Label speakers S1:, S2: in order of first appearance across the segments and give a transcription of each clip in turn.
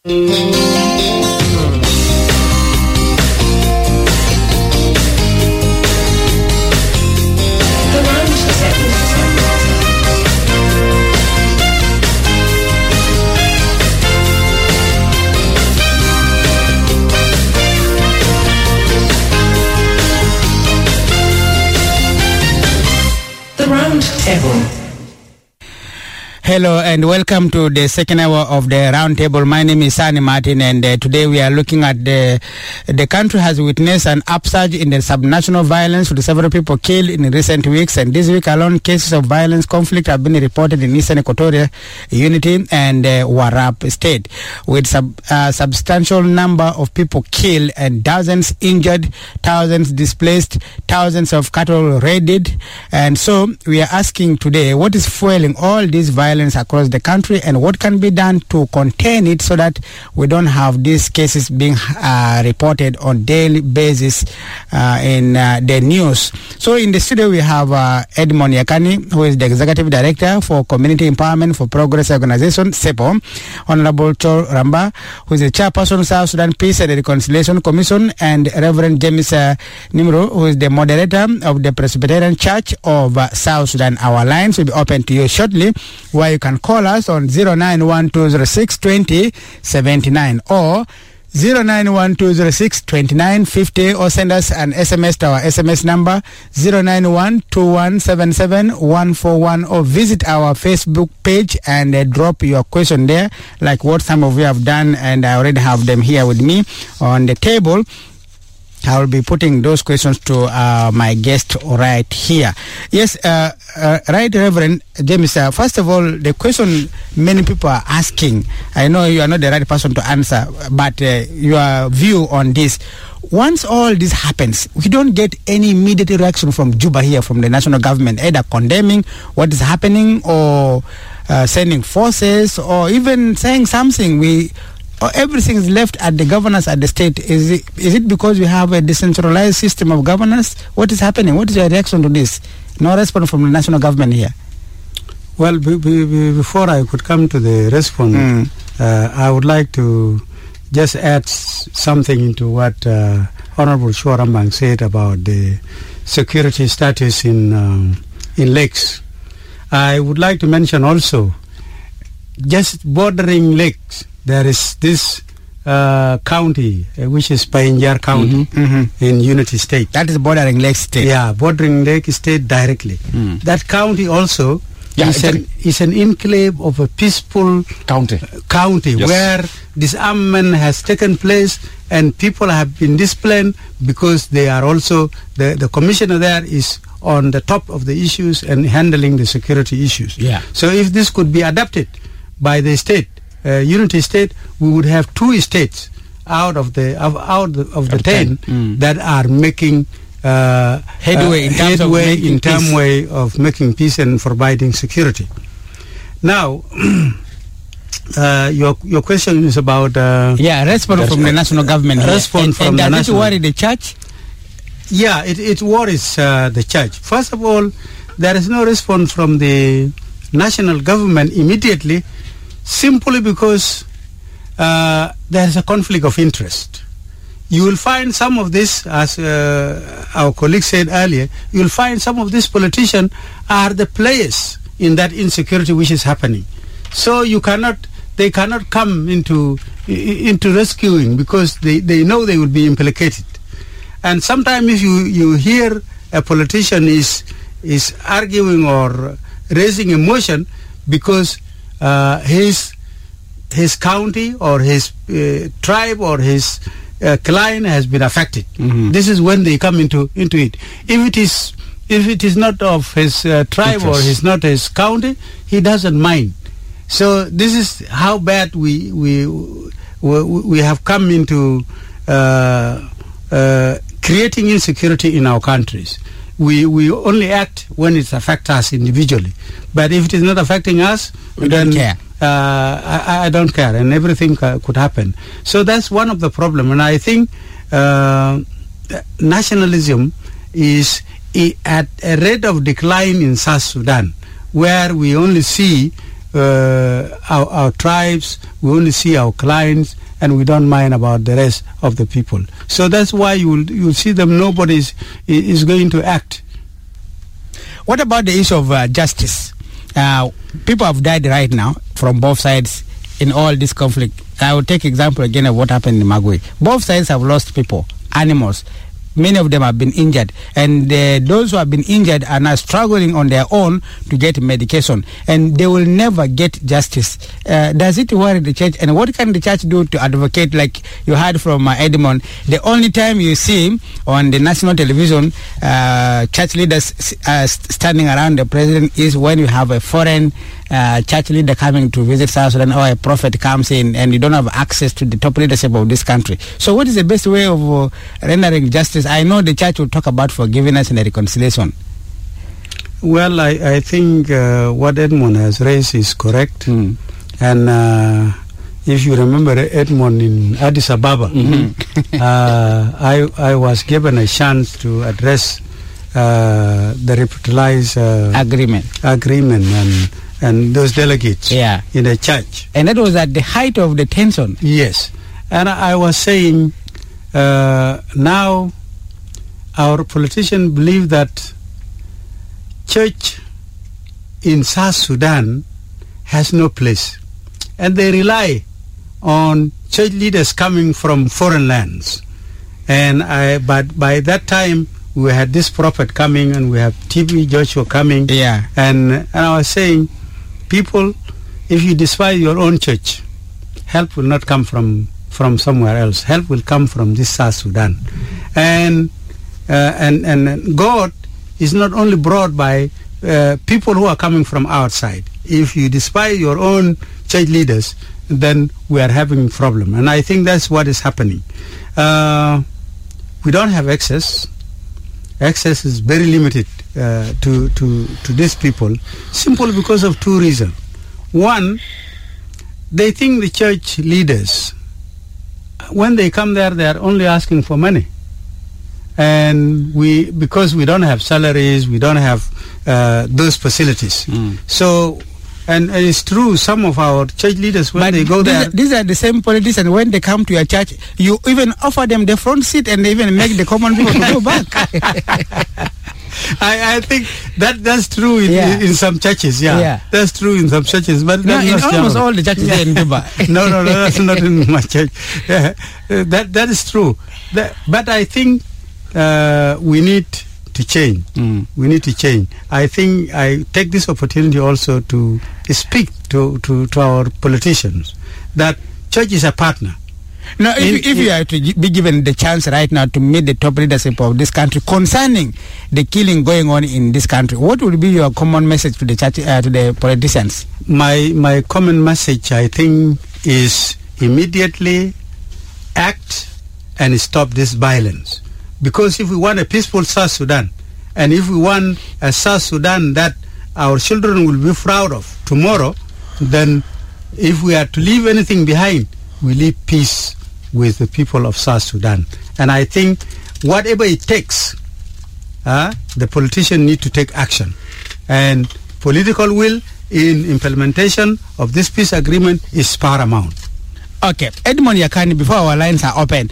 S1: Hello and welcome to the second hour of the roundtable. My name is Sani Martin, and today we are looking at the country has witnessed an upsurge in the subnational violence with several people killed in recent weeks, and this week alone cases of violence conflict have been reported in Eastern Equatoria, Unity and Warrap State, with substantial number of people killed and thousands injured, thousands displaced, thousands of cattle raided. And so we are asking today, what is fueling all this violence across the country, and what can be done to contain it so that we don't have these cases being reported on daily basis in the news. So in the studio we have Edmond Yakani, who is the Executive Director for Community Empowerment for Progress Organization, SEPO, Honorable Chol Ramba, who is the Chairperson of South Sudan Peace and Reconciliation Commission, and Reverend James Nimro, who is the Moderator of the Presbyterian Church of South Sudan. Our lines will be open to you shortly, where you can call us on 0912062079 or 0912062950, or send us an SMS to our SMS number 09121771141, or visit our Facebook page and drop your question there, like what some of you have done, and I already have them here with me on the table. I will be putting those questions to my guest right here. Yes, right, Reverend James. First of all, the question many people are asking, I know you are not the right person to answer, but your view on this. Once all this happens, we don't get any immediate reaction from Juba here, from the national government, either condemning what is happening or sending forces or even saying something. Everything is left at the governors at the state. Is it because we have a decentralized system of governance? What is happening? What is your reaction to this? No response from the national government here.
S2: Well, before I could come to the response, I would like to just add something into what Honorable Chorambang said about the security status in lakes. I would like to mention also, just bordering lakes, there is this county, which is Painjar County in Unity State.
S1: That is bordering Lake State.
S2: Yeah, bordering Lake State directly. That county also is an enclave of a peaceful county yes, where disarmament has taken place and people have been disciplined because they are also, the commissioner there is on the top of the issues and handling the security issues.
S1: Yeah.
S2: So if this could be adapted by the state, Unity State, we would have 2 states out of the 10 that are making
S1: headway in terms
S2: of making peace and providing security. Now, your question is about
S1: response from the national government.
S2: Response from the national.
S1: Does it worry the church?
S2: Yeah, it worries the church. First of all, there is no response from the national government immediately, simply because there is a conflict of interest. You will find some of this, as our colleague said earlier, you will find some of these politicians are the players in that insecurity which is happening. So they cannot come into rescuing because they know they will be implicated. And sometimes if you hear a politician is arguing or raising emotion because his county or his tribe or his client has been affected. This is when they come into it. If it is not of his tribe or is not his county, he doesn't mind. So this is how bad we have come into creating insecurity in our countries. We only act when it affects us individually. But if it is not affecting us,
S1: we don't care.
S2: I don't care, and everything could happen. So that's one of the problems. And I think nationalism is at a rate of decline in South Sudan, where we only see our tribes, we only see our clients, and we don't mind about the rest of the people. So that's why you'll see them, nobody is going to act.
S1: What about the issue of justice? People have died right now from both sides in all this conflict. I will take example again of what happened in Magui. Both sides have lost people, animals. Many of them have been injured, and those who have been injured are now struggling on their own to get medication, and they will never get justice. Does it worry the church, and what can the church do to advocate? Like you heard from Edmond, the only time you see him on the national television, church leaders standing around the president is when you have a foreign church leader coming to visit South Sudan, or a prophet comes in, and you don't have access to the top leadership of this country. So what is the best way of rendering justice? I know the church will talk about forgiveness and reconciliation.
S2: Well, I think what Edmond has raised is correct. And if you remember Edmond in Addis Ababa, I was given a chance to address the revitalized agreement and those delegates in the church.
S1: And that was at the height of the tension.
S2: Yes. And I was saying now our politicians believe that church in South Sudan has no place. And they rely on church leaders coming from foreign lands. But by that time, we had this prophet coming, and we have TB Joshua coming. And I was saying, people, if you despise your own church, help will not come from somewhere else. Help will come from this South Sudan. And God is not only brought by people who are coming from outside. If you despise your own church leaders, then we are having a problem. And I think that's what is happening. We don't have access. Access is very limited to these people, simply because of two reasons. One, they think the church leaders, when they come there, they are only asking for money. And because we don't have salaries, we don't have those facilities. So, and it's true, some of our church leaders, when they go there...
S1: These are the same politicians, when they come to your church, you even offer them the front seat, and they even make the common people to go back.
S2: I think that's true in some churches, That's true in some churches. But
S1: no, in almost all the churches in Juba.
S2: No, that's not in my church. That is true. But I think we need to change. We need to change. I think I take this opportunity also to speak to our politicians that church is a partner.
S1: Now, if you are to be given the chance right now to meet the top leadership of this country concerning the killing going on in this country, what would be your common message to the church, to the politicians?
S2: My common message, I think, is immediately act and stop this violence. Because if we want a peaceful South Sudan, and if we want a South Sudan that our children will be proud of tomorrow, then if we are to leave anything behind, we leave peace with the people of South Sudan. And I think whatever it takes, the politicians need to take action. And political will in implementation of this peace agreement is paramount.
S1: Okay. Edmond Yakani, before our lines are open,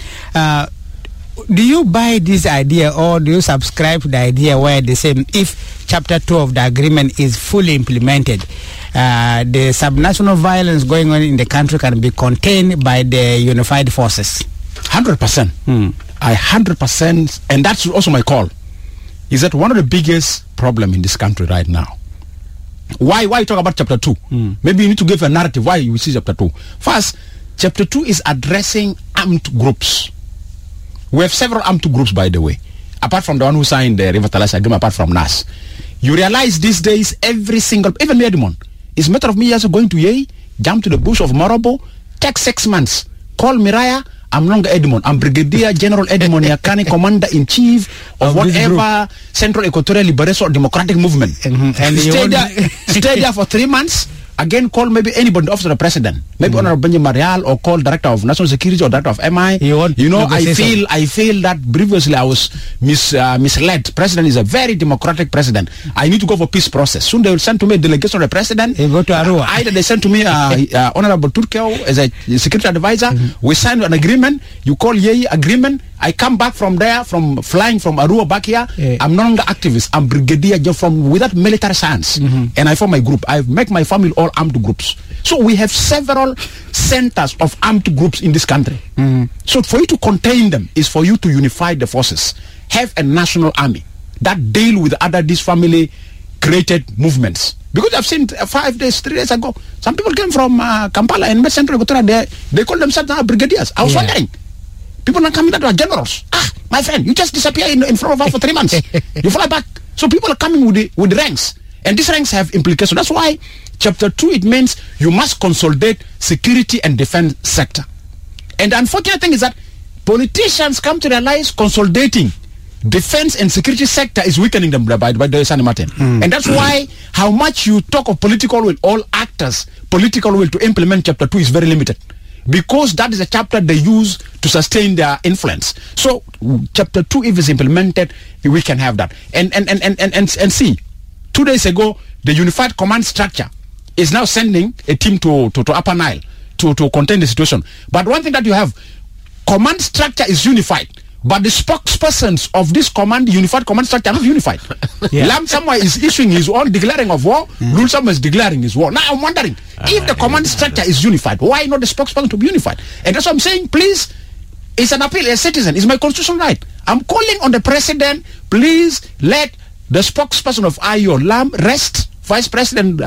S1: do you buy this idea, or do you subscribe to the idea where they say if Chapter 2 of the agreement is fully implemented, the subnational violence going on in the country can be contained by the unified forces?
S3: 100%. I 100%, and that's also my call, is that one of the biggest problems in this country right now. Why talk about Chapter 2? Maybe you need to give a narrative why you see Chapter 2. First, Chapter 2 is addressing armed groups. We have several armed groups, by the way, apart from the one who signed the revitalized agreement, apart from NAS. You realize these days, every single, even me, Edmond, it's a matter of me just going to Yei, jump to the bush of Morobo, take 6 months, call Miraya, I'm no longer Edmond, I'm Brigadier General Edmond Yakani, Commander-in-Chief of whatever Central Equatorial Liberation or Democratic Movement. And stay there for 3 months, again call maybe anybody, the office of the president, maybe Honorable Benjamin Marial, or call Director of National Security or Director of MI. I feel that previously I was misled. President is a very democratic president. I need to go for peace process. Soon they will send to me a delegation of the president.
S1: You go to Arua.
S3: Either they send to me Honorable Turkeo as a security advisor. We sign an agreement. You call Yei agreement. I come back from there, flying from Arua back here. I'm no longer activist. I'm brigadier from without military science. And I form my group. I make my family all armed groups. So we have several centers of armed groups in this country. So for you to contain them is for you to unify the forces. Have a national army that deal with other these family created movements. Because I've seen 3 days ago, some people came from Kampala and met Central Equatoria. They call themselves now brigadiers. I was wondering. People are coming out as generals. My friend, you just disappear in front of us for 3 months. You fly back. So people are coming with ranks. And these ranks have implications. That's why chapter 2, it means you must consolidate security and defense sector. And the unfortunate thing is that politicians come to realize consolidating defense and security sector is weakening them by the Sani Martin. And that's why how much you talk of political will, all actors, political will to implement chapter 2 is very limited. Because that is a chapter they use to sustain their influence. So chapter 2, if it's implemented, we can have that. And see, 2 days ago, the unified command structure is now sending a team to Upper Nile to contain the situation. But one thing that you have, command structure is unified, but the spokespersons of this unified command structure are not unified. Lam Samwa is issuing his own declaring of war, Lul Samwa is declaring his war. Now I'm wondering, if the command structure is unified, why not the spokesperson to be unified? And that's what I'm saying, please, it's an appeal, a citizen, it's my constitutional right. I'm calling on the president, please let the spokesperson of IO, Lam, rest. Vice President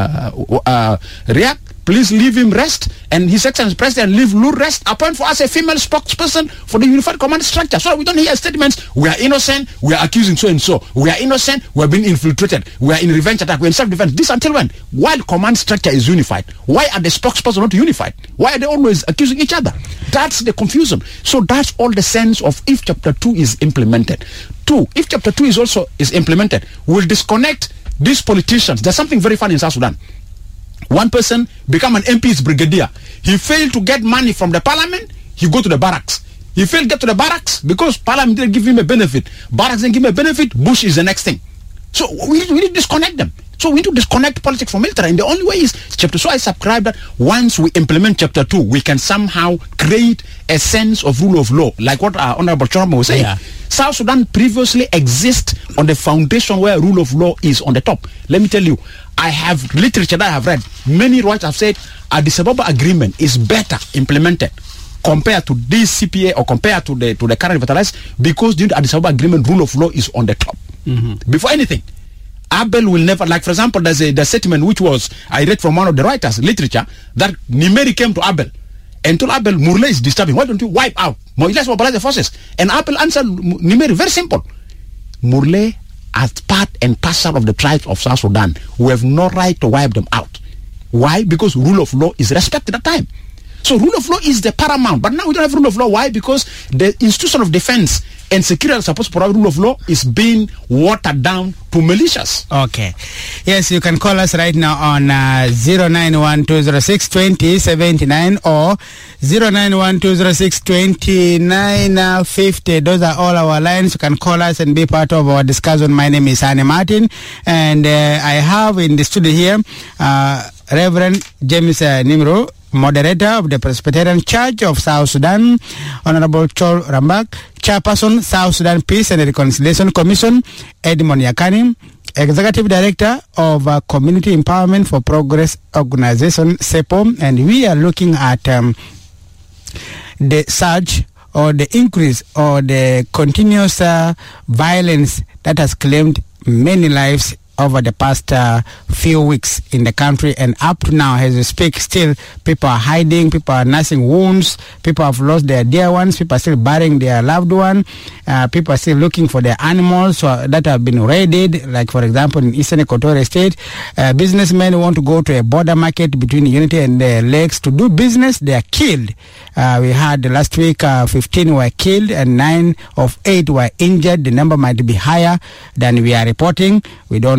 S3: Riak, please leave him rest, and His Excellency President leave Lul rest. Appoint for us a female spokesperson for the unified command structure, so that we don't hear statements, we are innocent, we are accusing so and so, we are innocent, we are being infiltrated, we are in revenge attack, we are in self-defense. This until when? While command structure is unified, why are the spokespersons not unified? Why are they always accusing each other? That's the confusion. So that's all the sense of if chapter 2 is implemented. 2, if chapter 2 is implemented, we'll disconnect these politicians. There's something very funny in South Sudan. One person become an MP's brigadier. He failed to get money from the parliament. He go to the barracks. He failed to get to the barracks because parliament didn't give him a benefit. Barracks didn't give him a benefit. Bush is the next thing. So we need to disconnect them. So we need to disconnect politics from military. And the only way is chapter 2. So I subscribe that once we implement chapter 2, we can somehow create a sense of rule of law, like what Honorable Choroma was saying. South Sudan previously exists on the foundation where rule of law is on the top. Let me tell you, I have literature that I have read. Many writers have said Addis Ababa agreement is better implemented compared to this CPA or compared to the current revitalized, because during the Addis Ababa agreement, rule of law is on the top. Before anything, Abel will never, like for example, there's a statement which was, I read from one of the writers, literature, that Nimeri came to Abel and told Abel, Murle is disturbing, why don't you wipe out? Let's mobilize the forces. And Abel answered Nimeri, very simple. Murle as part and parcel of the tribes of South Sudan, who have no right to wipe them out. Why? Because rule of law is respected at that time. So rule of law is the paramount. But now we don't have rule of law. Why? Because the institution of defense and security are supposed to provide rule of law is being watered down to militias.
S1: Okay. Yes, you can call us right now on 091-206-2079 or 091-206-2950. Those are all our lines. You can call us and be part of our discussion. My name is Sani Martin, and I have in the studio here Reverend James Nimro, moderator of the Presbyterian Church of South Sudan, Honorable Chol Rambak, Chairperson, South Sudan Peace and Reconciliation Commission, Edmond Yakani, Executive Director of Community Empowerment for Progress Organization, SEPO, and we are looking at the surge or the increase or the continuous violence that has claimed many lives over the past few weeks in the country, and up to now as we speak, still people are hiding, people are nursing wounds, people have lost their dear ones, people are still burying their loved one, people are still looking for their animals that have been raided, like for example in Eastern Equatoria State, businessmen want to go to a border market between Unity and the Lakes to do business, they are killed. We had last week 15 were killed and 9 of 8 were injured. The number might be higher than we are reporting. We don't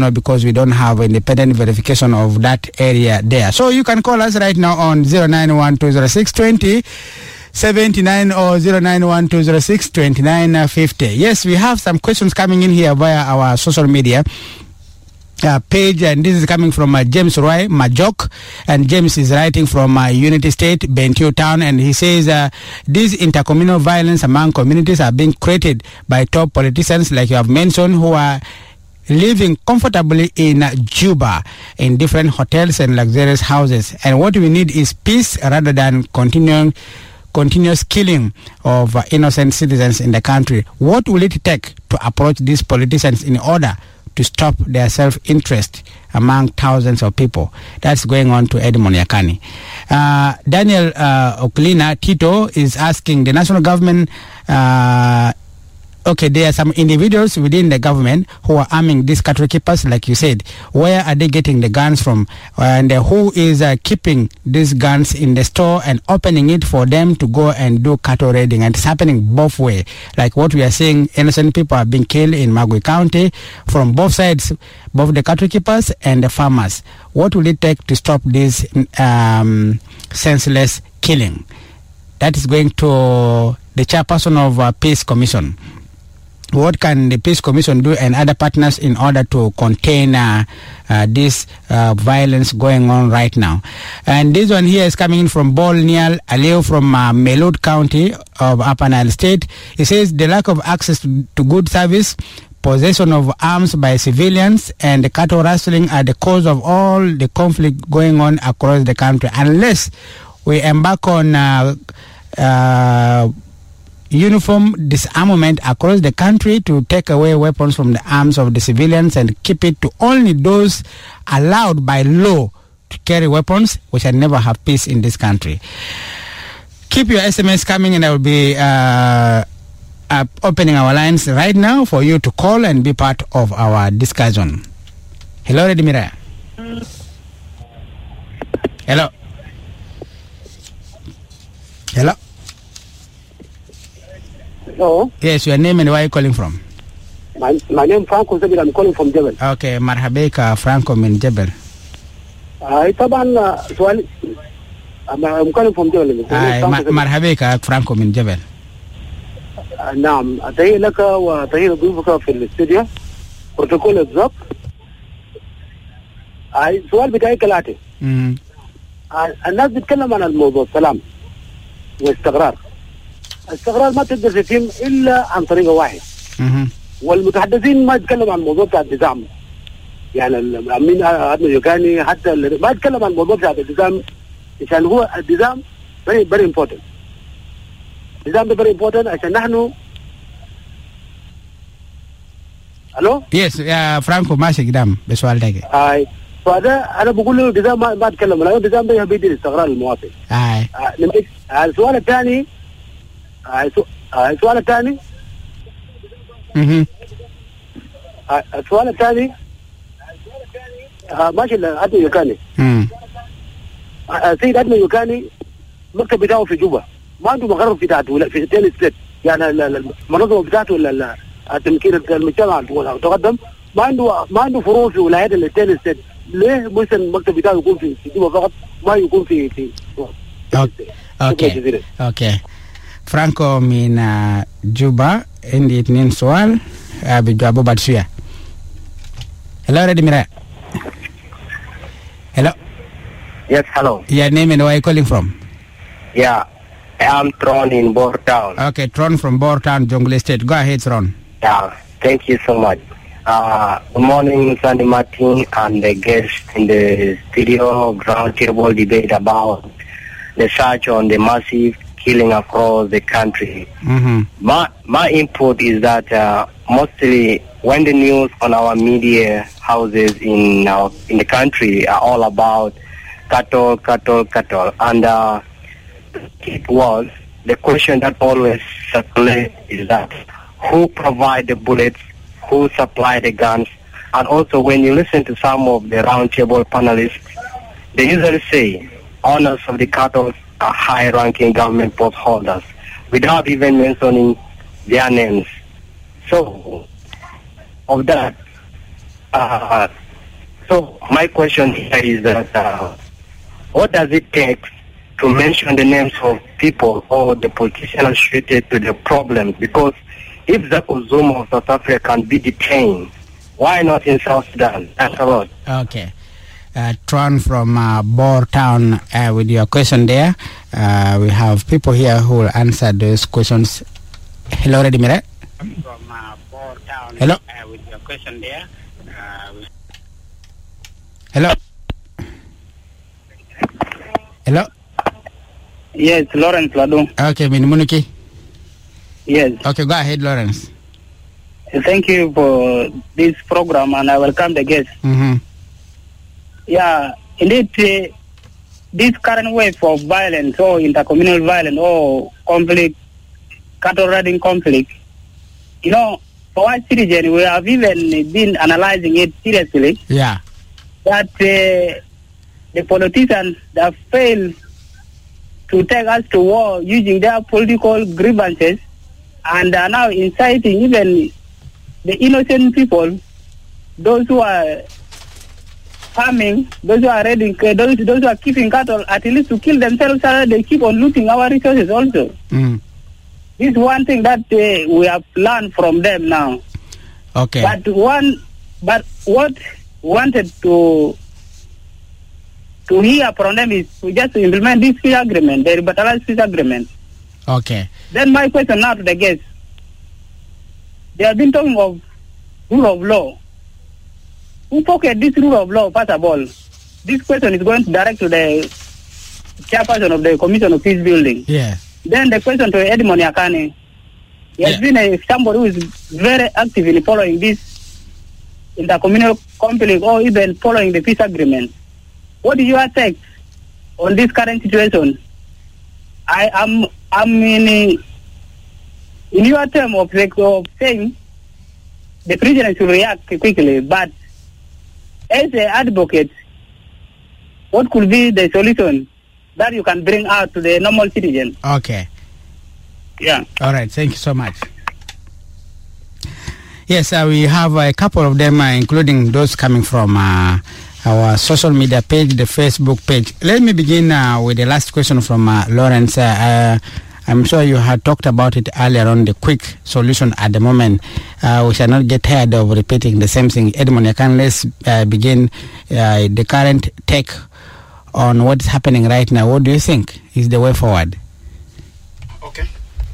S1: know because we don't have independent verification of that area there. So you can call us right now on 09120622079 or 09120622950. Yes, we have some questions coming in here via our social media page, and this is coming from James Roy Majok, and James is writing from Unity State, Bentiu Town, and he says these intercommunal violence among communities are being created by top politicians like you have mentioned, who are living comfortably in Juba in different hotels and luxurious houses, and what we need is peace rather than continuous killing of innocent citizens in the country. What will it take to approach these politicians in order to stop their self-interest among thousands of people? That's going on to Edmond Yakani. Daniel Oklina Tito is asking the national government, okay, there are some individuals within the government who are arming these cattle keepers, like you said. Where are they getting the guns from? And who is keeping these guns in the store and opening it for them to go and do cattle raiding? And it's happening both ways. Like what we are seeing, innocent people are being killed in Magui County from both sides, both the cattle keepers and the farmers. What will it take to stop this senseless killing? That is going to the chairperson of Peace Commission. What can the Peace Commission do and other partners in order to contain this violence going on right now? And this one here is coming in from Bol Nial Aleo from Melud County of Upper Nile State. He says the lack of access to good service, possession of arms by civilians, and the cattle rustling are the cause of all the conflict going on across the country. Unless we embark on uniform disarmament across the country to take away weapons from the arms of the civilians and keep it to only those allowed by law to carry weapons, we shall never have peace in this country. Keep your SMS coming, and I will be opening our lines right now for you to call and be part of our discussion. Hello, Redimira. Hello. Hello.
S4: Hello.
S1: Yes, your name and where are you calling from?
S4: My name is Franco Zebel. I'm calling from Jebel.
S1: Okay, marhabeka Franco min Jebel.
S4: طبعا سؤال I'm calling from Jebel.
S1: مرحبا فرانكو من جبل.
S4: نعم، تحية لك وتحية لضيوفك في الاستوديو. بروتوكول الضبط. السؤال بتاعي كالآتي. الناس بتتكلم عن الموضوع السلام واستقرار. الاستقرار ما تقدر يتم الا عن طريقه واحده. والمتحدثين ما يتكلموا عن الموضوع بتاع النظام. يعني الامين ادم يوكاني حتى ما يتكلم عن الموضوع بتاع النظام، عشان هو النظام very important. النظام ده very important عشان نحن. الو؟
S1: يس يا فرانكو ماشي قدام بسؤال دقيقة.
S4: فهذا انا بقول له النظام ما اتكلم، لانه النظام ده بيدي الاستقرار للمواطن. السؤال الثاني السؤال الثاني ماشي ادم يوكاني. السيد ادم يوكاني المكتب بتاعه في جوبا، ما عنده مقر بتاعته في تاني ستيت، يعني المنظمه بتاعته التمكين المجتمع المتقدم ما عنده فروع في ولايات التاني ستيت. ليه مثلا المكتب بتاعه يكون في جوبا فقط، ما يكون في
S1: اوكي فرانكو من جوبا. عندي 2 سؤال بجوابه بعد شوية. Hello, Redimira. Hello.
S5: Yes, hello.
S1: Your name and where are you calling from?
S5: Yeah, I'm Tron in Bor Town.
S1: Okay, Tron from Bor Town, Jonglei State. Go ahead, Tron.
S5: Yeah, thank you so much. Good morning, Sandy Martin, and the guest in the studio roundtable debate about the search on the massive killing across the country. My input is that mostly when the news on our media houses in the country are all about cattle, and it was the question that always circulates is that who provide the bullets, who supply the guns, and also when you listen to some of the roundtable panelists, they usually say owners of the cattle are high-ranking government post holders, without even mentioning their names. So, of that, So my question here is that what does it take to mention the names of people or the politicians related to the problem? Because if Jacob Zuma of South Africa can be detained, why not in South Sudan? Thanks a lot.
S1: Okay. Tron from Boer Town with your question there. We have people here who will answer those questions. Hello, Redimire. From Boer Town. Hello. With your question there. Hello. Hello.
S6: Yes, Lawrence Ladu.
S1: Okay, Minimuniki.
S6: Yes.
S1: Okay, go ahead, Lawrence.
S6: Thank you for this program, and I welcome the guests.
S1: Mm-hmm.
S6: Yeah, indeed, this current wave of violence or intercommunal violence or conflict, cattle raiding conflict, for our citizens, we have even been analyzing it seriously.
S1: Yeah.
S6: That the politicians that fail to take us to war using their political grievances and are now inciting even the innocent people, those who are farming, those who are raiding, those who are keeping cattle, at least to kill themselves, they keep on looting our resources also.
S1: Mm.
S6: This is one thing that we have learned from them now.
S1: Okay.
S6: But what wanted to hear from them is to just implement this peace agreement, the revitalized peace agreement.
S1: Okay.
S6: Then my question now to the guests. They have been talking of rule of law. Who pocket this rule of law, first of all? This question is going to direct to the chairperson of the Commission of Peace Building.
S1: Yeah.
S6: Then the question to Edmond Yakane. He has been somebody who is very active in following this intercommunal conflict or even following the peace agreement. What is your take on this current situation? I'm in your term of saying the president should react quickly, but as an advocate, what could be the solution that you can bring out to the normal citizen?
S1: Okay.
S6: Yeah.
S1: All right. Thank you so much. Yes, we have a couple of them, including those coming from our social media page, the Facebook page. Let me begin with the last question from Lawrence. I'm sure you had talked about it earlier on, the quick solution at the moment. We shall not get tired of repeating the same thing. Edmond Yakan, let's begin the current take on what is happening right now. What do you think is the way forward?
S3: Okay.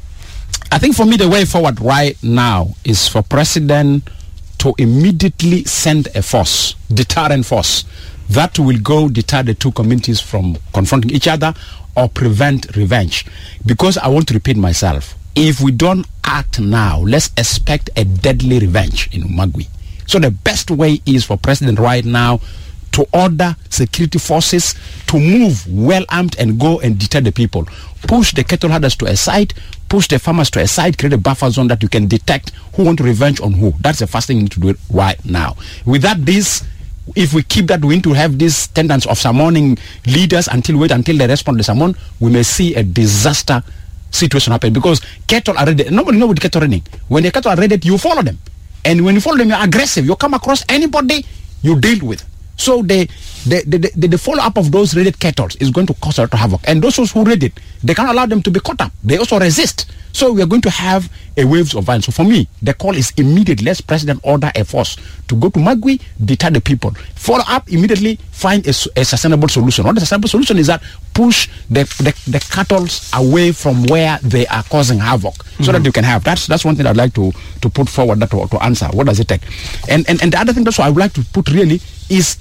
S3: I think for me the way forward right now is for President to immediately send a force, deterrent force, that will go deter the two communities from confronting each other or prevent revenge. Because I want to repeat myself, if we don't act now, let's expect a deadly revenge in Magui. So the best way is for President right now to order security forces to move well armed and go and deter the people. Push the cattle herders to a side, push the farmers to a side, create a buffer zone that you can detect who want revenge on who. That's the first thing you need to do right now. Without this, if we keep that, we need to have this tendency of summoning leaders until they respond to summon, we may see a disaster situation happen, because cattle are ready. Nobody knows with cattle running. When the cattle are ready, you follow them. And when you follow them, you're aggressive. You come across anybody you deal with. So the follow-up of those raided cattle is going to cause a lot of havoc. And those who raid it, they can't allow them to be caught up. They also resist. So we are going to have a waves of violence. So for me, the call is immediate. Let's President order a force to go to Magui, deter the people. Follow up, immediately find a sustainable solution. What the sustainable solution is that push the cattle away from where they are causing havoc, so that you can have. That's one thing I'd like to put forward that to answer. What does it take? And the other thing that's what I would like to put really is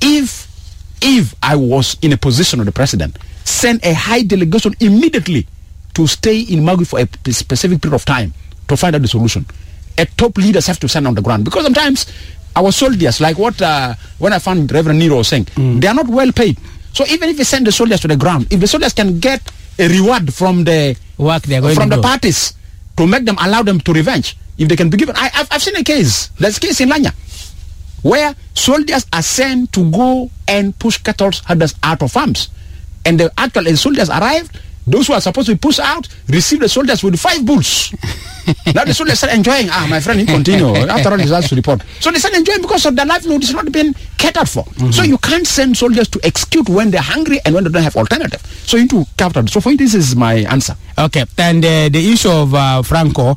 S3: if I was in a position of the president, send a high delegation immediately to stay in Magui for a specific period of time to find out the solution. A top leaders have to stand on the ground, because sometimes our soldiers, like what when I found Reverend Nero was saying, they are not well paid. So even if we send the soldiers to the ground, if the soldiers can get a reward from the
S1: work they're going
S3: from
S1: to
S3: the
S1: do.
S3: parties to make them, allow them to revenge, if they can be given. I've seen a case. There's a case in Lanya where soldiers are sent to go and push cattle herders out of farms, and the soldiers arrived. Those who are supposed to be pushed out receive the soldiers with 5 bulls. Now the soldiers start enjoying. My friend, you continue. After all, results to report. So they start enjoying because of their livelihood is not being catered for. So you can't send soldiers to execute when they're hungry and when they don't have alternative. So you need to capture. So for you, this is my answer.
S1: Okay. And the issue of Franco,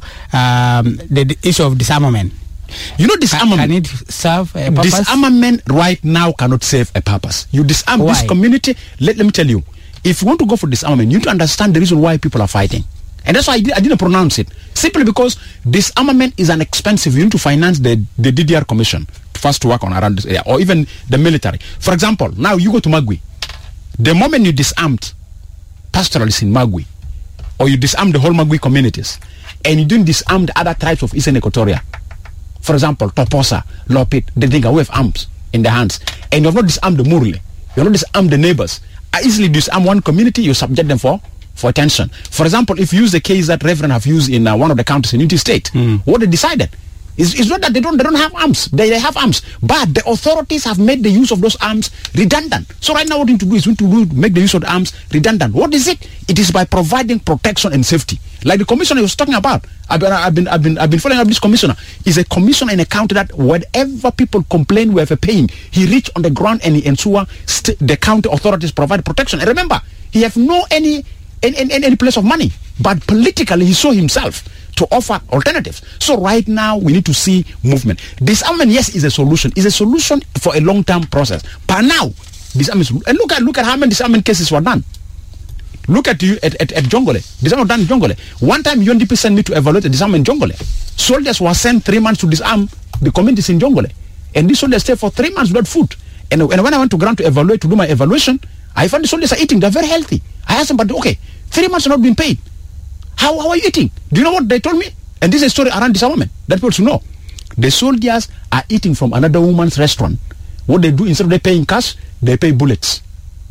S1: the issue of disarmament.
S3: You know, disarmament.
S1: Can it serve a purpose?
S3: Disarmament right now cannot serve a purpose. You disarm this community. Let me tell you. If you want to go for disarmament, you need to understand the reason why people are fighting. And that's why I didn't pronounce it. Simply because disarmament is an expensive. You need to finance the DDR Commission first to work on around this area, or even the military. For example, now you go to Magui. The moment you disarmed pastoralists in Magui, or you disarm the whole Magui communities, and you didn't disarm the other tribes of Eastern Equatoria, for example, Toposa, Lopit, the Dinka, who have arms in their hands, and you have not disarmed the Murle, you have not disarmed the neighbors, I easily disarm one community, you subject them for attention. For example, if you use the case that Reverend have used in one of the counties in Unity State, what they decided is not that they don't have arms. They have arms, but the authorities have made the use of those arms redundant. So right now, what we need to do is make the use of the arms redundant. What is it? It is by providing protection and safety, like the commissioner was talking about. I've been following up this commissioner. He's a commissioner in a county that whenever people complain with a pain, he reach on the ground and he ensure the county authorities provide protection. And remember, he have no any place of money, but politically he saw himself to offer alternatives. So right now we need to see movement. Disarmament, yes, is a solution. Is a solution for a long-term process. But now, disarmament, and look at how many disarmament cases were done. Look at Jongole. Disarmament done in Jongole. One time UNDP sent me to evaluate the disarmament in Jongole. Soldiers were sent 3 months to disarm the communities in Jongole, and these soldiers stayed for 3 months without food. And when I went to ground to evaluate, to do my evaluation, I found the soldiers are eating. They're very healthy. I asked them, but okay, 3 months are not being paid. How are you eating? Do you know what they told me? And this is a story around disarmament that people should know. The soldiers are eating from another woman's restaurant. What they do, instead of they paying cash, they pay bullets.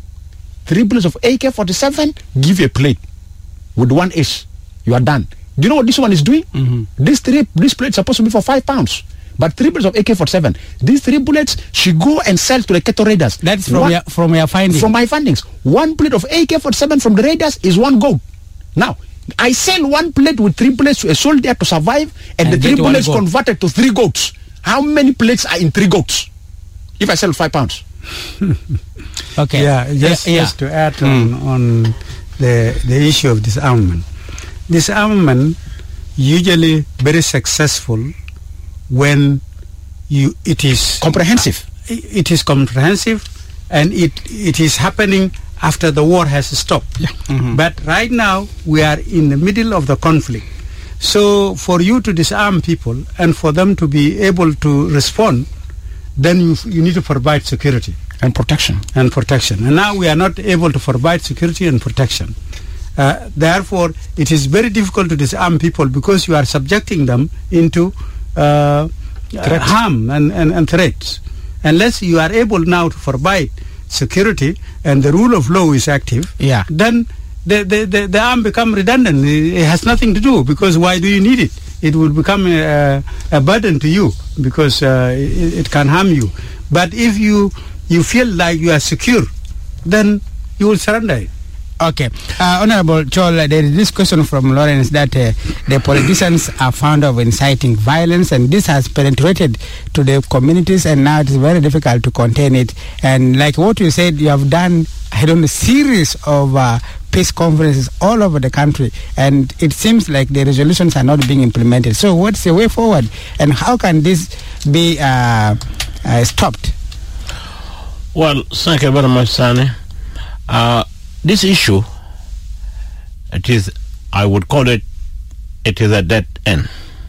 S3: 3 bullets of AK-47, give you a plate with 1 ace. You are done. Do you know what this one is doing? This plate is supposed to be for £5. But 3 bullets of AK-47. These 3 bullets should go and sell to the cattle raiders.
S1: That's from your findings.
S3: From my findings. 1 plate of AK-47 from the raiders is 1 goat. Now, I sell 1 plate with 3 bullets to a soldier to survive, and the 3 bullets converted to 3 goats. How many plates are in 3 goats? If I sell £5.
S1: Okay.
S2: Yeah, just to add on the issue of disarmament. Disarmament usually very successful when it is
S3: comprehensive.
S2: It is comprehensive, and it is happening after the war has stopped. Yeah. But right now we are in the middle of the conflict. So for you to disarm people and for them to be able to respond, then you need to provide security
S3: and protection.
S2: And now we are not able to provide security and protection. Therefore, it is very difficult to disarm people because you are subjecting them into harm and threats. Unless you are able now to provide security and the rule of law is active, then the arm become redundant. It has nothing to do, because why do you need it? It will become a burden to you because it can harm you. But if you feel like you are secure, then you will surrender it.
S1: Okay. Honorable Chol, there is this question from Lawrence that the politicians are fond of inciting violence, and this has penetrated to the communities, and now it is very difficult to contain it. And like what you said, you have done, a series of peace conferences all over the country, and it seems like the resolutions are not being implemented. So what's the way forward, and how can this be stopped?
S7: Well, thank you very much, Sani. This issue, I would call it is a dead end.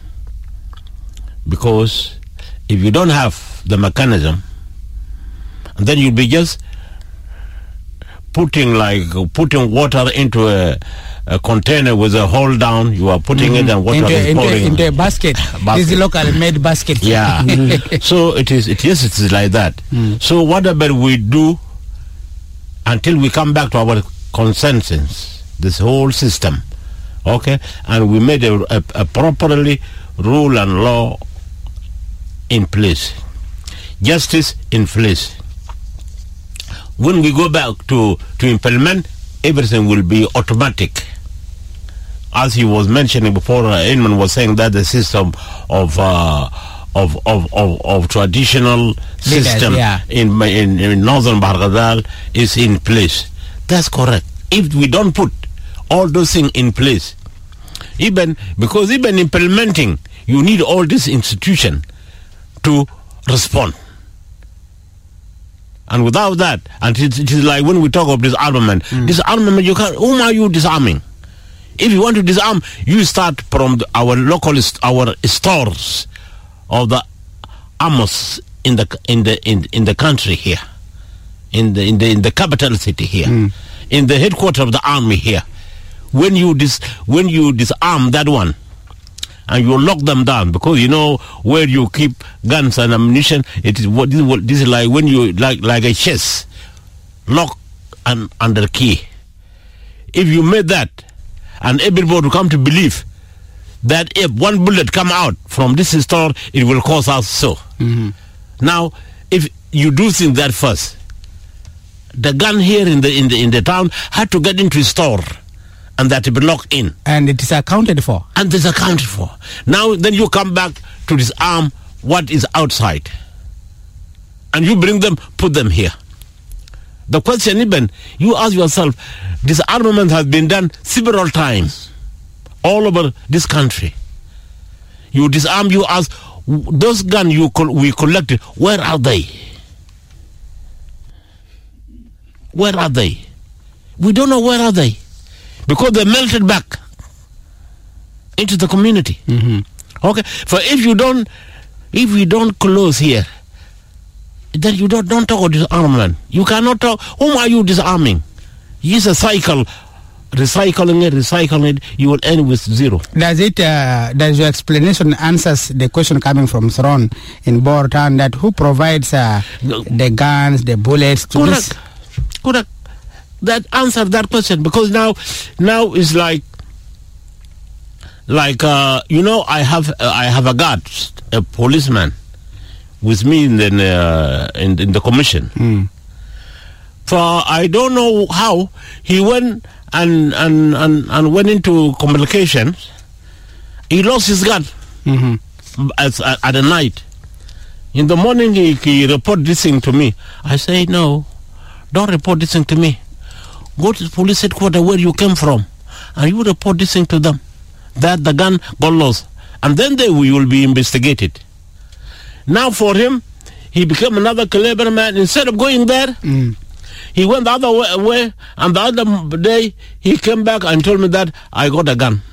S7: Because if you don't have the mechanism, and then you'll be just putting water into a container with a hole down, you are putting it and water is pouring
S1: into a basket. This is locally made basket.
S7: Yeah. So it is like that. So whatever we do, until we come back to our consensus, this whole system, okay, and we made a properly rule and law in place, justice in place. When we go back to implement, everything will be automatic. As he was mentioning before, Inman was saying that the system of traditional system in northern Bargadal is in place. That's correct. If we don't put all those things in place, even implementing, you need all this institution to respond. And without that, and it is like when we talk of disarmament, disarmament, whom are you disarming? If you want to disarm, you start from our stores of the arms in the country here, in the capital city here, in the headquarters of the army here. When you disarm that one, and you lock them down, because you know where you keep guns and ammunition. This is like when you like a chest, lock and under key. If you made that, and everybody will come to believe that if one bullet come out from this store, it will cause us so. Now, if you do think that first, the gun here in the town had to get into a store, and that to be locked in.
S1: And it is accounted for.
S7: And it is accounted for. Now, then you come back to disarm what is outside. And you bring them, put them here. The question even, you ask yourself, disarmament has been done several times all over this country. You disarm, you ask, those guns we collected, where are they? Where are they? We don't know where are they. Because they melted back into the community. Okay, for if we don't close here, then you don't talk about disarmament. You cannot talk. Whom are you disarming? It's a cycle. Recycling it, you will end with zero.
S1: Does your explanation answers the question coming from Thron in Bor Town, that who provides the guns, the bullets to this?
S7: Correct. That answered that question, because now it's like I have a guard, a policeman with me in the commission. For I don't know how he went and went into communications. He lost his gun at the night. In the morning he reported this thing to me. I say, no, don't report this thing to me. Go to the police headquarters where you came from, and you report this thing to them, that the gun got lost, and then we will be investigated. Now for him, he became another clever man. Instead of going there, he went the other way, and the other day he came back and told me that I got a gun.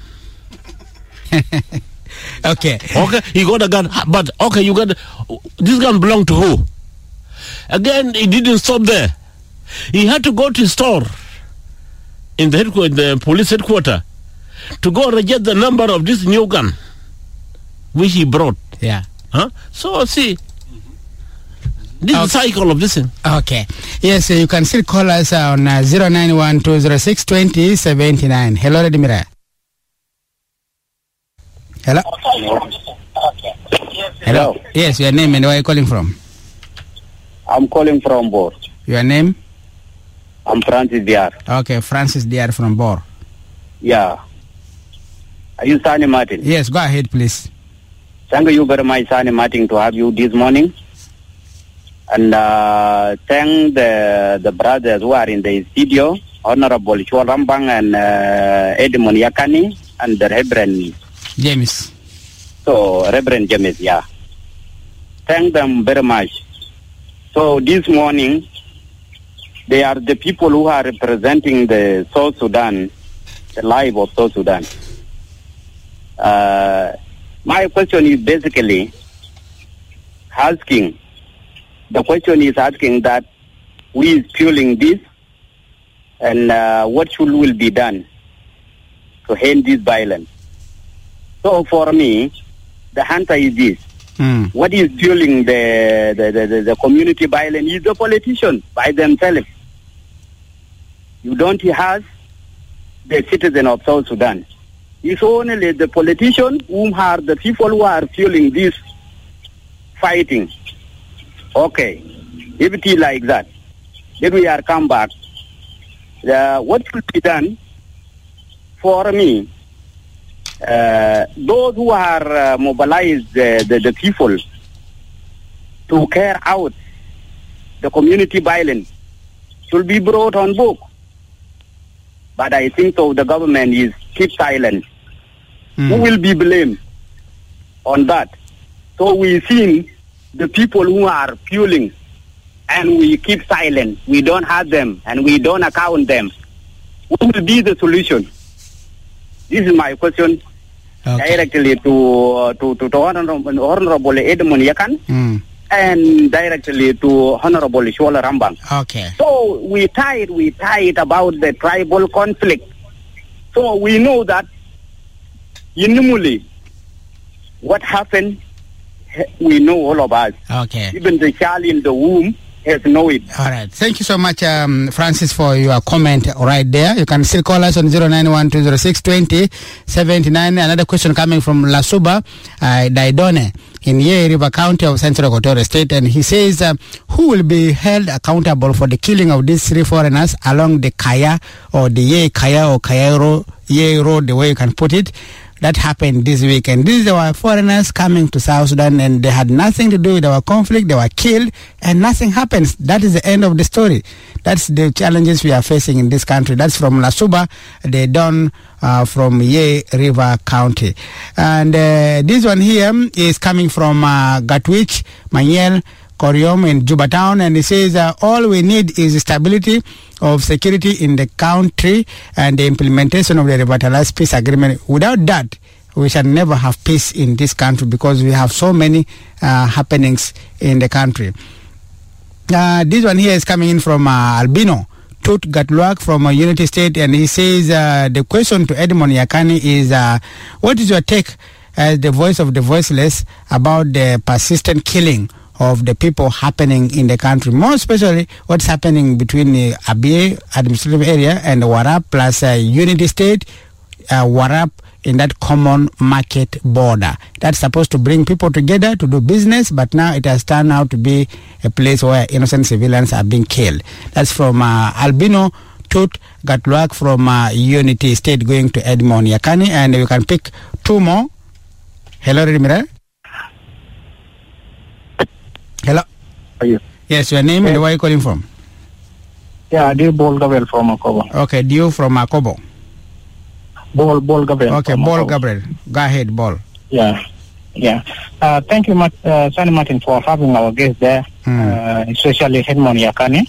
S1: Okay,
S7: he got a gun, but you got this gun belonged to who? Again, he didn't stop there. He had to go to store in the police headquarters to go reject the number of this new gun which he brought.
S1: Yeah.
S7: So see, this is the cycle of this thing.
S1: Okay. Yes, you can still call us on 09120062079. Hello, Redimira. Hello. Hello. Yes, your name and where are you calling from?
S4: I'm calling from Bor.
S1: Your name?
S4: I'm Francis Diar.
S1: Okay, Francis Diar from Bor.
S4: Yeah. Are you Sani Martin?
S1: Yes, go ahead, please.
S4: Thank you very much, Sani Martin, to have you this morning. And thank the brothers who are in the studio, Honorable Chorambang and Edmond Yakani and the Reverend
S1: James.
S4: So, Reverend James, yeah. Thank them very much. So, this morning, they are the people who are representing the South Sudan, the life of South Sudan. My question is basically asking that who is fueling this, and what will be done to end this violence. So for me, the answer is this. What is fueling the community violence is the politicians by themselves. You don't have the citizen of South Sudan. It's only the politicians whom are the people who are fueling this fighting. Okay, if it is like that, then we are come back what should be done for me, those who are mobilized, the people to carry out the community violence should be brought on book. But I think so the government is keep silent. Who will be blamed on that? So we see the people who are fueling and we keep silent. We don't have them and we don't account them. What will be the solution? This is my question directly to Honorable Edmund Yakan and directly to Honorable Shola Rambang.
S1: Okay.
S4: So we tied about the tribal conflict. So we know that normally what happened, we know all of us.
S1: Okay.
S4: Even the child in the womb has know it.
S1: All right. Thank you so much, Francis, for your comment right there. You can still call us on 091-206-2079. Another question coming from Lasuba Daidone in Ye River County of Central Equatorial State, and he says, who will be held accountable for the killing of these 3 foreigners along the Kaya or the Ye Kaya or Ye Road, the way you can put it? That happened this week, and these were foreigners coming to South Sudan, and they had nothing to do with our conflict. They were killed, and nothing happens. That is the end of the story. That's the challenges we are facing in this country. That's from Lasuba, they done from Ye River County. And this one here is coming from Gatwich, Maniel, Koryom in Juba Town, and he says all we need is stability of security in the country and the implementation of the revitalized peace agreement. Without that, we shall never have peace in this country because we have so many happenings in the country. This one here is coming in from Albino Tut Gatluak from Unity State, and he says the question to Edmond Yakani is what is your take as the voice of the voiceless about the persistent killing of the people happening in the country, more especially what's happening between the Abyei administrative area and Warab plus Unity State, Warab in that common market border. That's supposed to bring people together to do business, but now it has turned out to be a place where innocent civilians are being killed. That's from Albino Tut Gatluak from Unity State going to Edmond Yakani, and you can pick 2 more. Hello, Rimira. Hello.
S8: Are you?
S1: Yes, your name and where are you calling from?
S8: Yeah, Dio Bol Gabriel from Akobo.
S1: Okay, Dio from Akobo.
S8: Bol Gabriel.
S1: Okay, Bol Gabriel. Go ahead, Bol.
S8: Yeah. Thank you, Sonny Martin, for having our guest there, especially Edmond Yakani.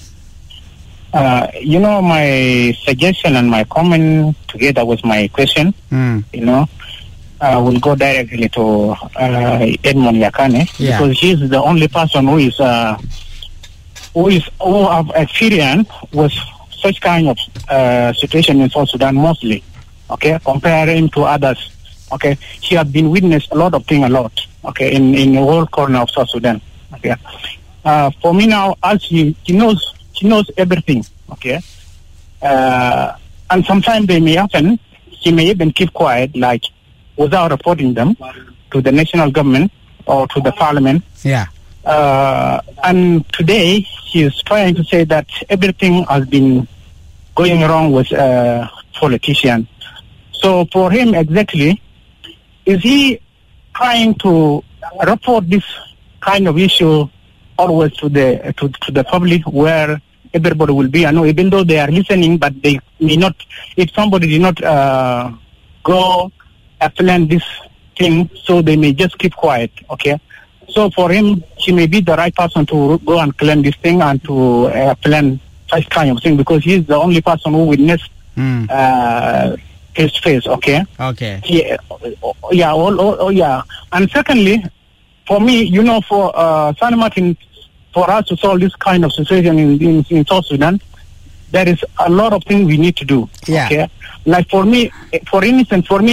S8: My suggestion and my comment together with my question, will go directly to Edmond Yakani, because he's the only person who have experience with such kind of situation in South Sudan mostly. Okay, comparing to others. Okay, he has been witnessed a lot of things, okay, in the whole corner of South Sudan. Okay, for me now, as he knows everything. Okay, and sometimes they may happen. He may even keep quiet, like, without reporting them to the national government or to the parliament.
S1: Yeah.
S8: And today he is trying to say that everything has been going wrong with politicians. So for him exactly, is he trying to report this kind of issue always to the public where everybody will be? I know, even though they are listening, but they may not. If somebody did not go plan this thing, so they may just keep quiet. Okay, so for him, he may be the right person to go and claim this thing and to plan such kind of thing, because he's the only person who witnessed face to face. Okay. Yeah. And secondly, for me, for Sonny Martin, for us to solve this kind of situation in South Sudan, there is a lot of things we need to do.
S1: Yeah.
S8: Okay. Like for me, for instance, for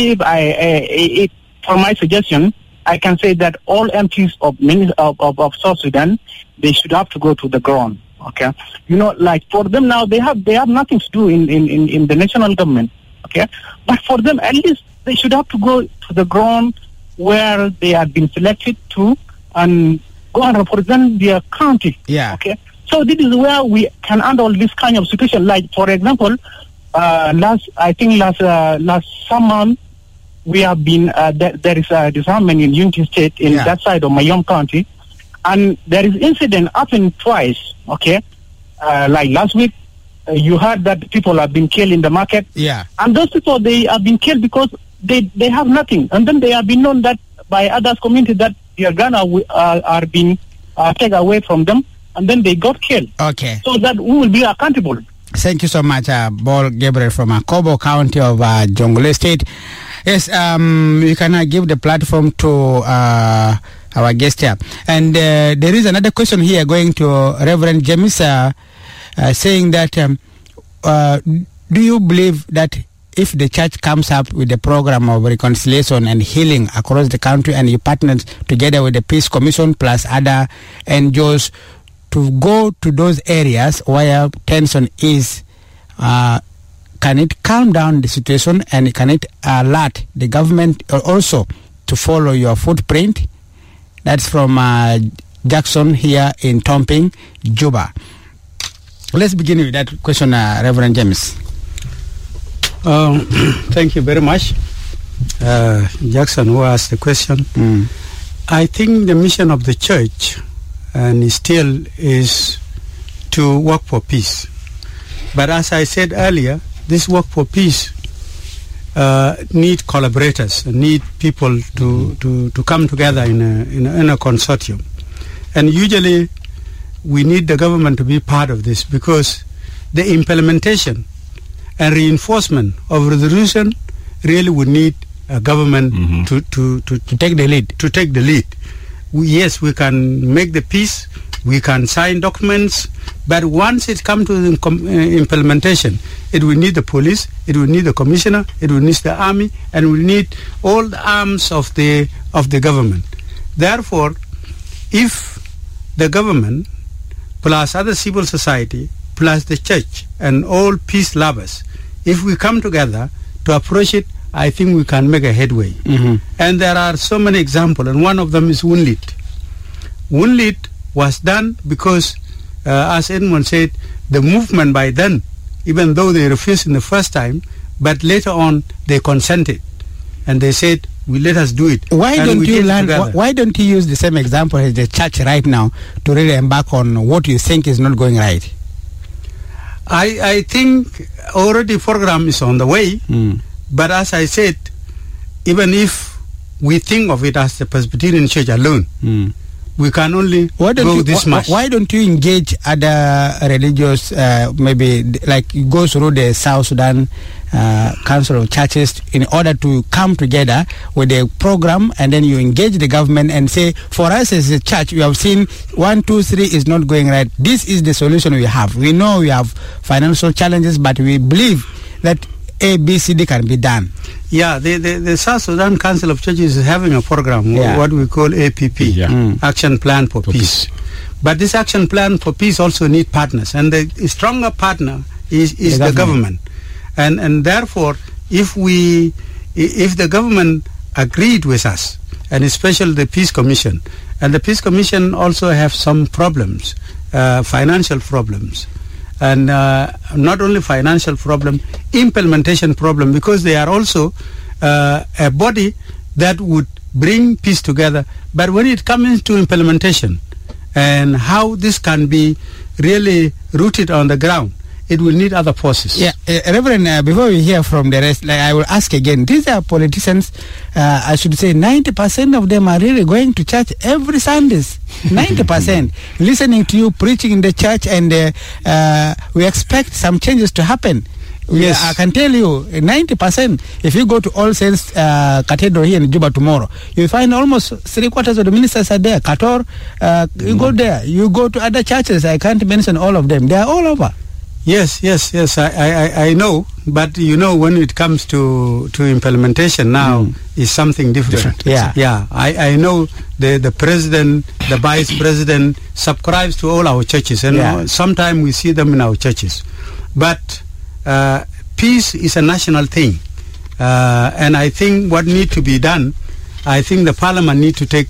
S8: my suggestion, I can say that all MPs of South Sudan, they should have to go to the ground. Okay. Like for them now, they have nothing to do in the national government. Okay. But for them, at least they should have to go to the ground where they have been selected to and go and represent their county.
S1: Yeah.
S8: Okay. So this is where we can handle this kind of situation. Like, for example, last summer, we have been, there is a disarmament in Unity State in that side of Mayom County. And there is incident happened twice, okay? Like last week, you heard that people have been killed in the market.
S1: Yeah.
S8: And those people, they have been killed because they have nothing. And then they have been known that by others community that their gun are being taken away from them. And then they got killed.
S1: Okay.
S8: So that we will be accountable.
S1: Thank you so much, Bol Gabriel from Akobo County of Jonglei State. Yes, you can give the platform to our guest here. And there is another question here going to Reverend James saying that do you believe that if the church comes up with a program of reconciliation and healing across the country and you partner together with the Peace Commission plus other NGOs to go to those areas where tension is, can it calm down the situation and can it alert the government also to follow your footprint? That's from Jackson here in Tomping, Juba. Let's begin with that question, Reverend James.
S2: Thank you very much, Jackson, who asked the question. I think the mission of the church and still is to work for peace. But as I said earlier, this work for peace need collaborators, need people to come together in a consortium. And usually we need the government to be part of this because the implementation and reinforcement of resolution really would need a government to
S1: take the lead.
S2: To take the lead. Yes, we can make the peace, we can sign documents, but once it comes to the implementation, it will need the police, it will need the commissioner, it will need the army, and we need all the arms of the government. Therefore, if the government plus other civil society plus the church and all peace lovers, if we come together to approach it, I think we can make a headway. And there are so many examples, and one of them is Wunlit. Wunlit was done because, as Edmund said, the movement by then, even though they refused in the first time, but later on they consented. And they said, let us do it.
S1: Why don't you learn? Why don't you use the same example as the church right now to really embark on what you think is not going right?
S2: I think already program is on the way. But as I said, even if we think of it as the Presbyterian Church alone, we can only go this much.
S1: Why don't you engage other religious, maybe like you go through the South Sudan Council of Churches in order to come together with a program, and then you engage the government and say, for us as a church, we have seen 1, 2, 3 is not going right. This is the solution we have. We know we have financial challenges, but we believe that A, B, C, D can be done.
S2: Yeah, the South Sudan Council of Churches is having a program, what we call APP, Action Plan for Peace. But this Action Plan for Peace also needs partners, and the stronger partner is the government. And therefore, if the government agreed with us, and especially the Peace Commission, and the Peace Commission also have some problems, financial problems, and not only financial problem, implementation problem, because they are also a body that would bring peace together. But when it comes to implementation and how this can be really rooted on the ground, it will need other forces.
S1: Yeah, Reverend, before we hear from the rest, I will ask again, these are politicians, I should say 90% of them are really going to church every Sundays. 90% listening to you preaching in the church, and we expect some changes to happen. Yes. I can tell you, 90%, if you go to All Saints Cathedral here in Juba tomorrow, you'll find almost 3/4 of the ministers are there. Kator, you go there. You go to other churches, I can't mention all of them. They are all over.
S2: Yes, I know, but you know, when it comes to implementation now, is something different. Yeah. I know the president, the vice president subscribes to all our churches, and sometimes we see them in our churches. But peace is a national thing, and I think what needs to be done, I think the parliament need to take